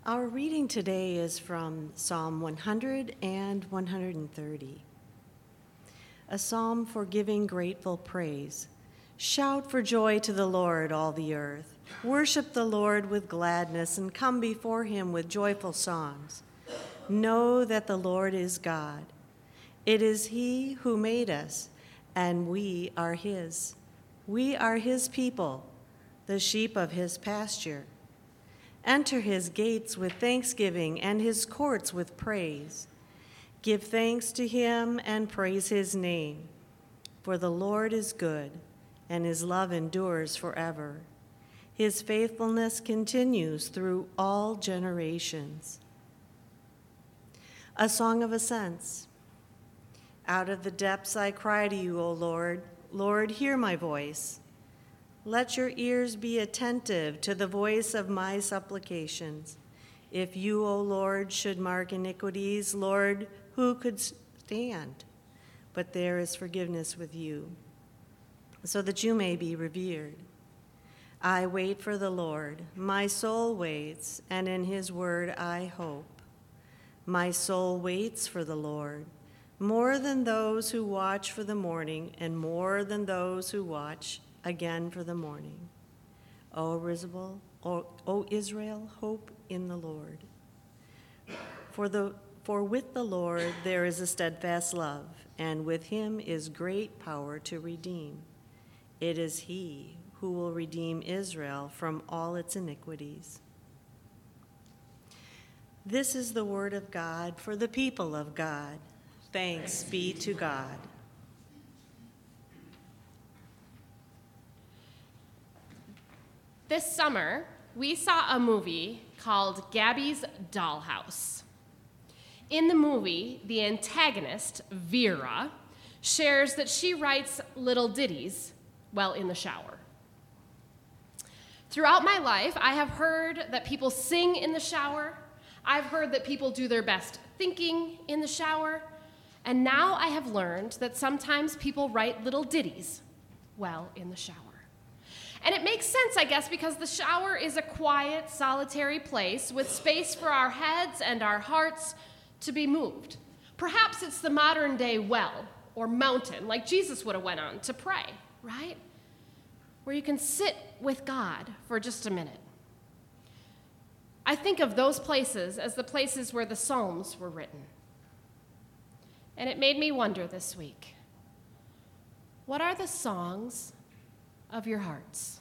Our reading today is from Psalm 100 and 130, a psalm for giving grateful praise. Shout for joy to the Lord, all the earth. Worship the Lord with gladness and come before him with joyful songs. Know that the Lord is God. It is he who made us, and we are his. We are his people, the sheep of his pasture. Enter his gates with thanksgiving and his courts with praise. Give thanks to him and praise his name. For the Lord is good, and his love endures forever. His faithfulness continues through all generations. A song of ascents. Out of the depths I cry to you, O Lord. Lord, hear my voice. Let your ears be attentive to the voice of my supplications. If you, O Lord, should mark iniquities, Lord, who could stand? But there is forgiveness with you, so that you may be revered. I wait for the Lord. My soul waits, and in his word I hope. My soul waits for the Lord, more than those who watch for the morning, and more than those who watch again for the morning. O Israel, hope in the Lord. For with the Lord there is a steadfast love, and with him is great power to redeem. It is he who will redeem Israel from all its iniquities. This is the word of God for the people of God. Thanks be to God. This summer, we saw a movie called Gabby's Dollhouse. In the movie, the antagonist, Vera, shares that she writes little ditties while in the shower. Throughout my life, I have heard that people sing in the shower. I've heard that people do their best thinking in the shower. And now I have learned that sometimes people write little ditties while in the shower. And it makes sense, I guess, because the shower is a quiet, solitary place with space for our heads and our hearts to be moved. Perhaps it's the modern day well or mountain, like Jesus would have went on to pray, right? Where you can sit with God for just a minute. I think of those places as the places where the Psalms were written. And it made me wonder this week, what are the songs of your hearts?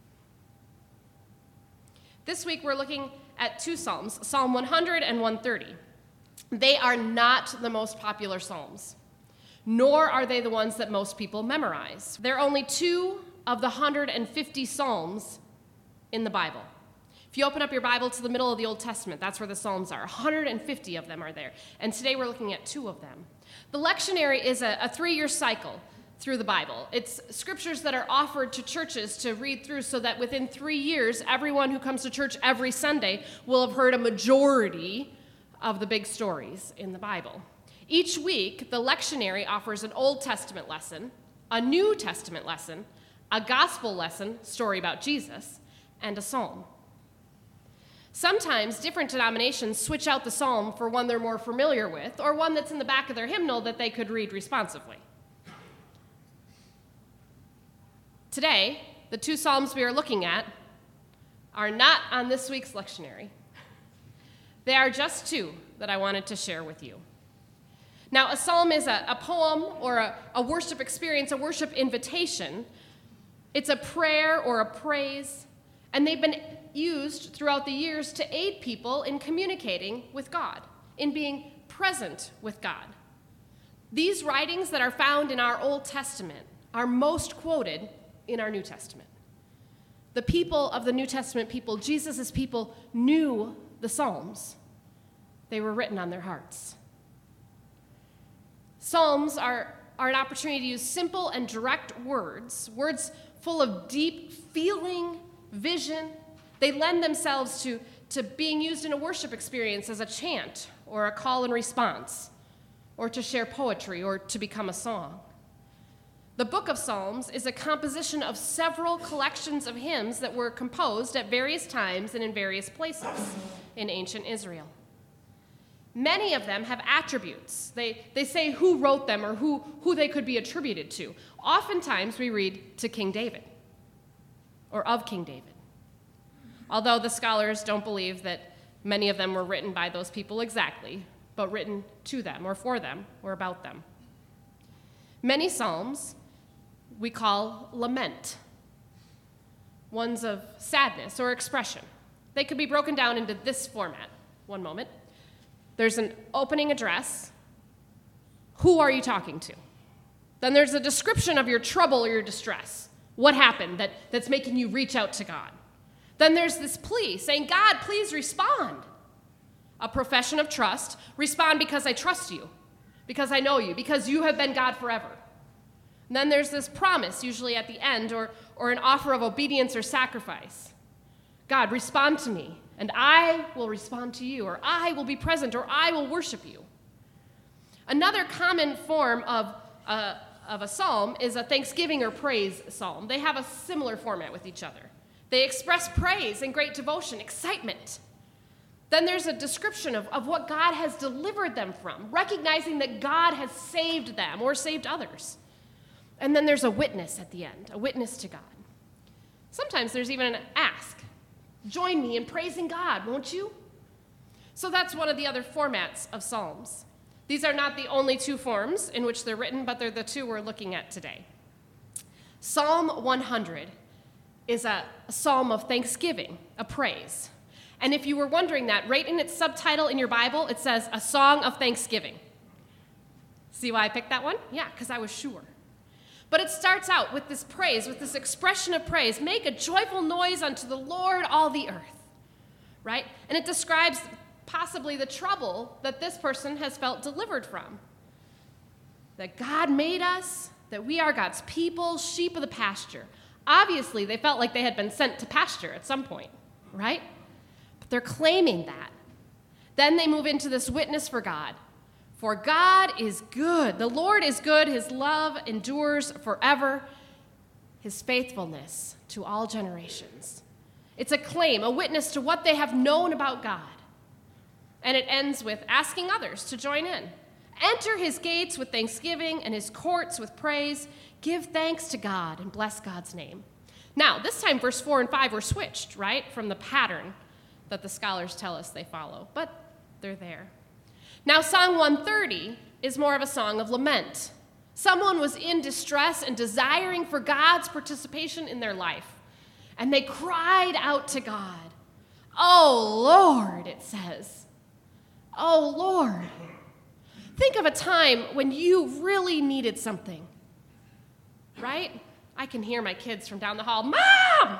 This week we're looking at two Psalms, Psalm 100 and 130. They are not the most popular Psalms, nor are they the ones that most people memorize. They're only two of the 150 Psalms in the Bible. If you open up your Bible to the middle of the Old Testament, that's where the Psalms are. 150 of them are there. And today we're looking at two of them. The lectionary is a 3-year cycle through the Bible. It's scriptures that are offered to churches to read through so that within 3 years, everyone who comes to church every Sunday will have heard a majority of the big stories in the Bible. Each week, the lectionary offers an Old Testament lesson, a New Testament lesson, a gospel lesson, story about Jesus, and a psalm. Sometimes different denominations switch out the psalm for one they're more familiar with, or one that's in the back of their hymnal that they could read responsively. Today, the two psalms we are looking at are not on this week's lectionary. They are just two that I wanted to share with you. Now, a psalm is a poem or a worship experience, a worship invitation. It's a prayer or a praise, and they've been used throughout the years to aid people in communicating with God, in being present with God. These writings that are found in our Old Testament are most quoted in our New Testament. The people of the New Testament people, Jesus' people, knew the Psalms. They were written on their hearts. Psalms are an opportunity to use simple and direct words full of deep feeling, vision. They lend themselves to being used in a worship experience as a chant or a call and response, or to share poetry or to become a song. The book of Psalms is a composition of several collections of hymns that were composed at various times and in various places in ancient Israel. Many of them have attributes. They say who wrote them or who they could be attributed to. Oftentimes we read to King David or of King David, although the scholars don't believe that many of them were written by those people exactly, but written to them or for them or about them. Many psalms we call lament, ones of sadness or expression. They could be broken down into this format. One moment. There's an opening address. Who are you talking to? Then there's a description of your trouble or your distress. What happened that's making you reach out to God? Then there's this plea saying, God, please respond. A profession of trust. Respond because I trust you, because I know you, because you have been God forever. And then there's this promise, usually at the end, or an offer of obedience or sacrifice. God, respond to me, and I will respond to you, or I will be present, or I will worship you. Another common form of a psalm is a thanksgiving or praise psalm. They have a similar format with each other. They express praise and great devotion, excitement. Then there's a description of what God has delivered them from, recognizing that God has saved them or saved others. And then there's a witness at the end, a witness to God. Sometimes there's even an ask. Join me in praising God, won't you? So that's one of the other formats of psalms. These are not the only two forms in which they're written, but they're the two we're looking at today. Psalm 100 is a psalm of thanksgiving, a praise. And if you were wondering that, right in its subtitle in your Bible, it says, a song of thanksgiving. See why I picked that one? Yeah, because I was sure. But it starts out with this praise, with this expression of praise. Make a joyful noise unto the Lord, all the earth, right? And it describes possibly the trouble that this person has felt delivered from. That God made us, that we are God's people, sheep of the pasture. Obviously, they felt like they had been sent to pasture at some point, right? But they're claiming that. Then they move into this witness for God. For God is good. The Lord is good. His love endures forever. His faithfulness to all generations. It's a claim, a witness to what they have known about God. And it ends with asking others to join in. Enter his gates with thanksgiving and his courts with praise. Give thanks to God and bless God's name. Now, this time verse 4 and 5 were switched, right, from the pattern that the scholars tell us they follow. But they're there. Now, Psalm 130 is more of a song of lament. Someone was in distress and desiring for God's participation in their life. And they cried out to God. Oh, Lord, it says. Oh, Lord. Think of a time when you really needed something, right? I can hear my kids from down the hall, Mom!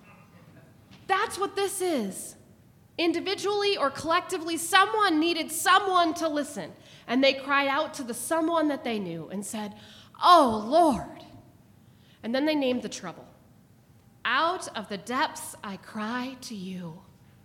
That's what this is. Individually or collectively, someone needed someone to listen. And they cried out to the someone that they knew and said, Oh, Lord. And then they named the trouble. Out of the depths I cry to you.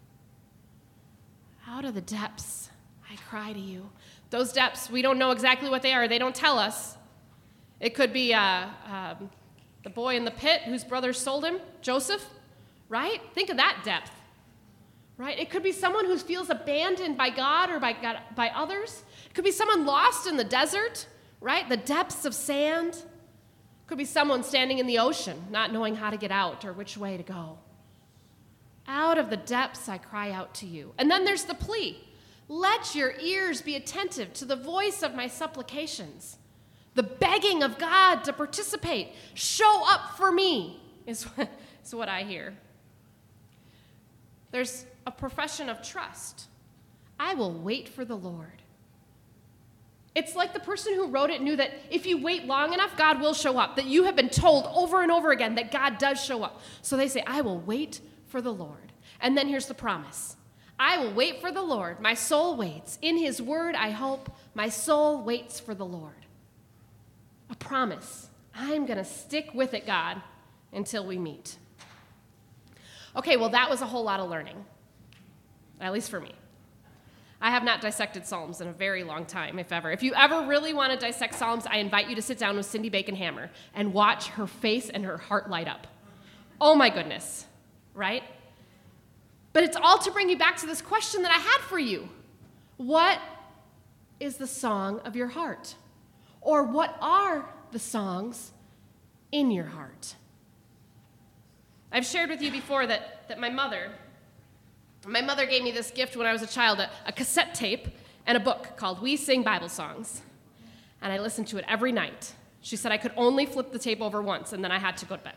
Out of the depths I cry to you. Those depths, we don't know exactly what they are. They don't tell us. It could be the boy in the pit whose brothers sold him, Joseph, right? Think of that depth. Right? It could be someone who feels abandoned by God or by others. It could be someone lost in the desert, right? The depths of sand. It could be someone standing in the ocean, not knowing how to get out or which way to go. Out of the depths I cry out to you. And then there's the plea. Let your ears be attentive to the voice of my supplications. The begging of God to participate. Show up for me is what I hear. There's a profession of trust. I will wait for the Lord. It's like the person who wrote it knew that if you wait long enough, God will show up, that you have been told over and over again that God does show up. So they say, I will wait for the Lord. And then here's the promise. I will wait for the Lord. My soul waits. In his word, I hope. My soul waits for the Lord. A promise. I'm going to stick with it, God, until we meet. Okay, well, that was a whole lot of learning, at least for me. I have not dissected Psalms in a very long time, if ever. If you ever really want to dissect Psalms, I invite you to sit down with Cindy Bacon-Hammer and watch her face and her heart light up. Oh my goodness, right? But it's all to bring you back to this question that I had for you. What is the song of your heart? Or what are the songs in your heart? I've shared with you before that my mother gave me this gift when I was a child, a cassette tape and a book called We Sing Bible Songs. And I listened to it every night. She said I could only flip the tape over once, and then I had to go to bed.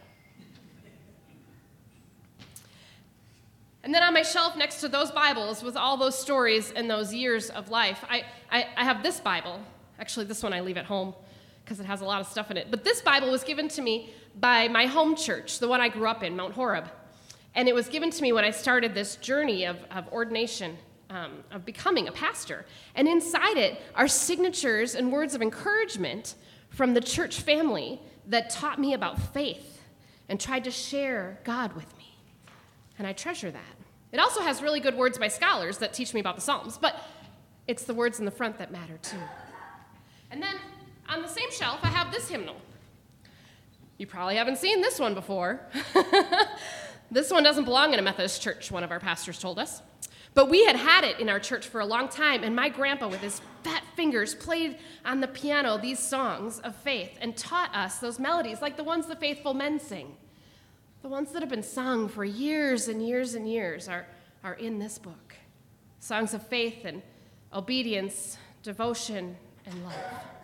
And then on my shelf next to those Bibles with all those stories and those years of life, I have this Bible. Actually, this one I leave at home because it has a lot of stuff in it. But this Bible was given to me by my home church, the one I grew up in, Mount Horeb. And it was given to me when I started this journey of ordination, of becoming a pastor. And inside it are signatures and words of encouragement from the church family that taught me about faith and tried to share God with me. And I treasure that. It also has really good words by scholars that teach me about the Psalms, but it's the words in the front that matter too. And then on the same shelf, I have this hymnal. You probably haven't seen this one before. This one doesn't belong in a Methodist church, one of our pastors told us. But we had it in our church for a long time, and my grandpa, with his fat fingers, played on the piano these songs of faith and taught us those melodies, like the ones the faithful men sing. The ones that have been sung for years and years and years are in this book. Songs of faith and obedience, devotion, and love.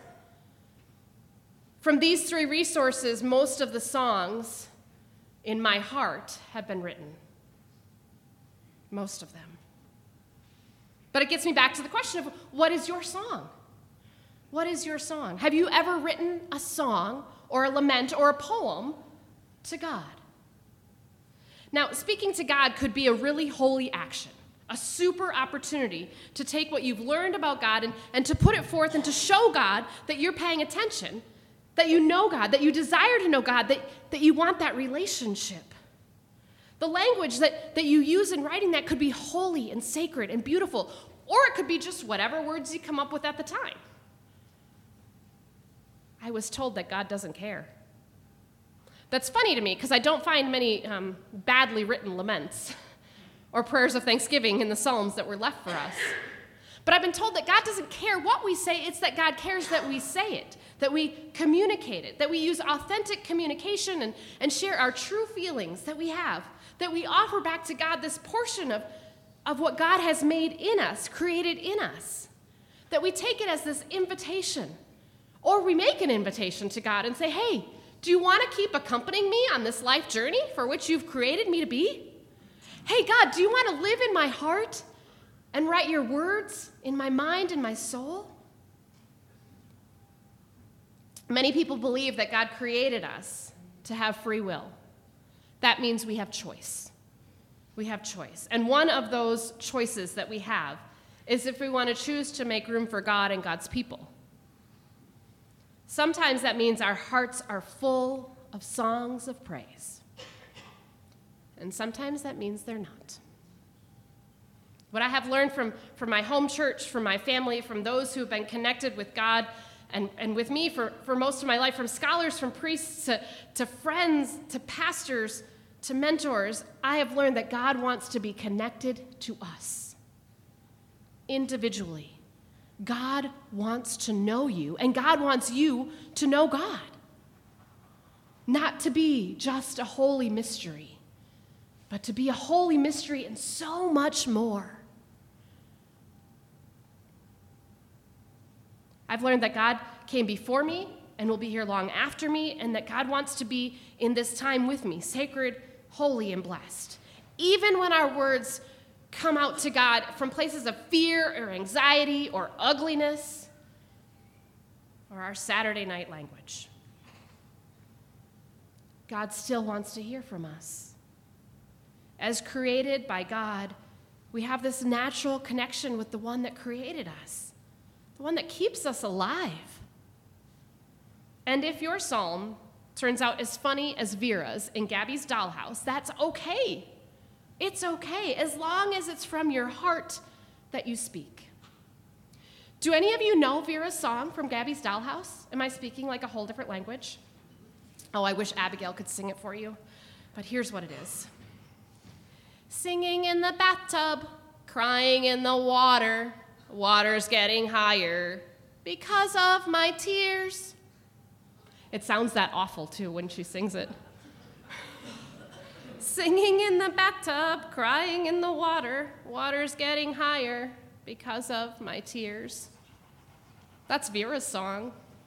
From these three resources, most of the songs in my heart have been written. Most of them. But it gets me back to the question of, what is your song? What is your song? Have you ever written a song or a lament or a poem to God? Now, speaking to God could be a really holy action, a super opportunity to take what you've learned about God and to put it forth and to show God that you're paying attention, that you know God, that you desire to know God, that you want that relationship. The language that you use in writing that could be holy and sacred and beautiful, or it could be just whatever words you come up with at the time. I was told that God doesn't care. That's funny to me because I don't find many badly written laments or prayers of thanksgiving in the Psalms that were left for us. But I've been told that God doesn't care what we say, it's that God cares that we say it, that we communicate it, that we use authentic communication and share our true feelings that we have, that we offer back to God this portion of what God has made in us, created in us, that we take it as this invitation, or we make an invitation to God and say, hey, do you want to keep accompanying me on this life journey for which you've created me to be? Hey, God, do you want to live in my heart and write your words in my mind and my soul? Many people believe that God created us to have free will. That means we have choice. We have choice. And one of those choices that we have is if we want to choose to make room for God and God's people. Sometimes that means our hearts are full of songs of praise. And sometimes that means they're not. What I have learned from my home church, from my family, from those who have been connected with God and with me for most of my life, from scholars, from priests, to friends, to pastors, to mentors, I have learned that God wants to be connected to us individually. God wants to know you, and God wants you to know God. Not to be just a holy mystery, but to be a holy mystery and so much more. I've learned that God came before me and will be here long after me, and that God wants to be in this time with me, sacred, holy, and blessed. Even when our words come out to God from places of fear or anxiety or ugliness or our Saturday night language, God still wants to hear from us. As created by God, we have this natural connection with the one that created us, the one that keeps us alive. And if your psalm turns out as funny as Vera's in Gabby's dollhouse, that's okay. It's okay, as long as it's from your heart that you speak. Do any of you know Vera's song from Gabby's Dollhouse? Am I speaking like a whole different language? Oh, I wish Abigail could sing it for you, but here's what it is. Singing in the bathtub, crying in the water, water's getting higher because of my tears. It sounds that awful, too, when she sings it. Singing in the bathtub, crying in the water, water's getting higher because of my tears. That's Vera's song.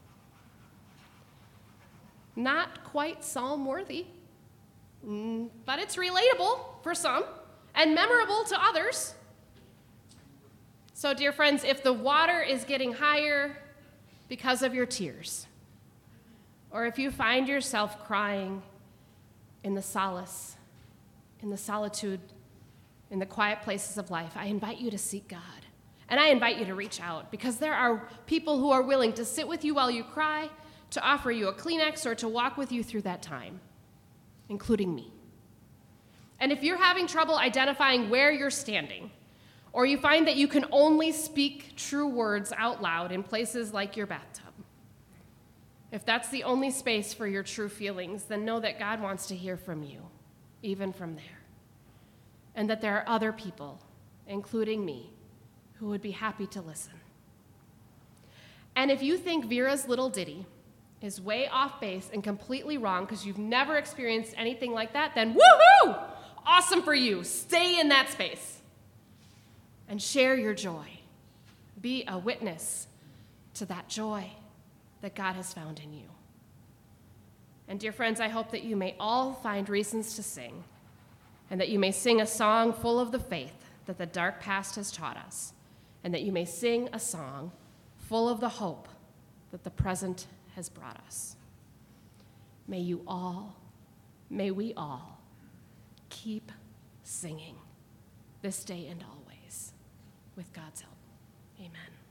Not quite psalm-worthy, but it's relatable for some and memorable to others. So, dear friends, if the water is getting higher because of your tears, or if you find yourself crying in the solace, in the solitude, in the quiet places of life, I invite you to seek God. And I invite you to reach out, because there are people who are willing to sit with you while you cry, to offer you a Kleenex, or to walk with you through that time, including me. And if you're having trouble identifying where you're standing, or you find that you can only speak true words out loud in places like your bathtub, if that's the only space for your true feelings, then know that God wants to hear from you, even from there. And that there are other people, including me, who would be happy to listen. And if you think Vera's little ditty is way off base and completely wrong because you've never experienced anything like that, then woohoo! Awesome for you. Stay in that space and share your joy. Be a witness to that joy that God has found in you. And dear friends, I hope that you may all find reasons to sing, and that you may sing a song full of the faith that the dark past has taught us, and that you may sing a song full of the hope that the present has brought us. May we all keep singing this day and always with God's help. Amen.